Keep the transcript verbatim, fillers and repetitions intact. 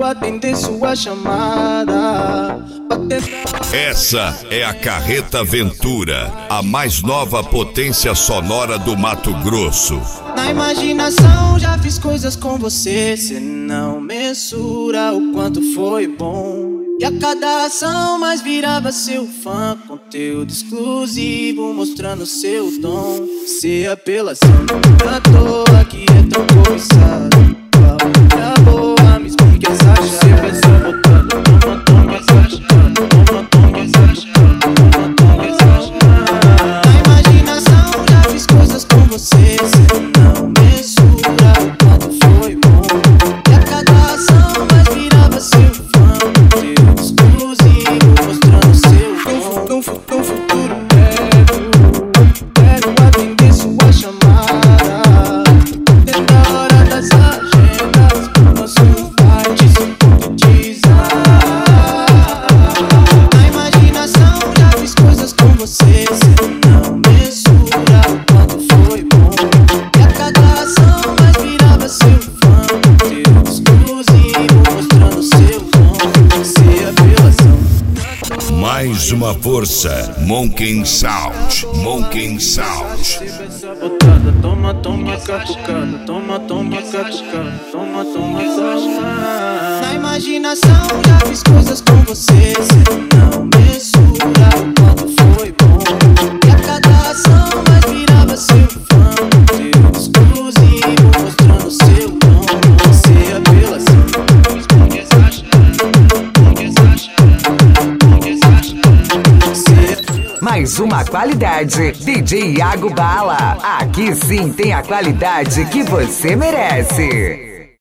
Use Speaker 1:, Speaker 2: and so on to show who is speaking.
Speaker 1: atender sua chamada.
Speaker 2: Essa é a Carreta Ventura, a mais nova potência sonora do Mato Grosso.
Speaker 1: Na imaginação já fiz coisas com você, cê não mensura o quanto foi bom. E a cada ação mais virava seu fã, conteúdo exclusivo mostrando seu dom. Se apelação não à toa que é tão cobiçado. Minha boa, me explique essa chave. Você pensou botando, toma, toma essa chave. Toma, toma essa chave. Toma, toma essa chave. Na imaginação já fiz coisas com você, cê não mensura o quanto foi bom. E a cada ação mais virava seu fã, conteúdo exclusivo mostrando seu dom. Num futuro, futuro quero, quero atender sua chamada. Dentro da hora das agendas, nosso pai te sintetizar. Na imaginação já fiz coisas com você, cê não mensura o quanto foi bom. E a cada ação mais virava seu fã, conteúdo exclusivo mostrando seu dom. Se apelação
Speaker 2: Mais uma força, Monkey Sound, Monkey Sound.
Speaker 1: botada, toma, toma, catucada, toma, toma, catucada, toma, toma, catucada. Na imaginação já fiz coisas com você, cê não mensura o quanto foi bom. E a cada ação mais virava seu fã, conteúdo exclusivo mostrando seu dom. Se apelação, responde essa chave, responde essa chave, responde essa chave.
Speaker 3: Mais uma qualidade, D J Iago Bala. Aqui sim tem a qualidade que você merece.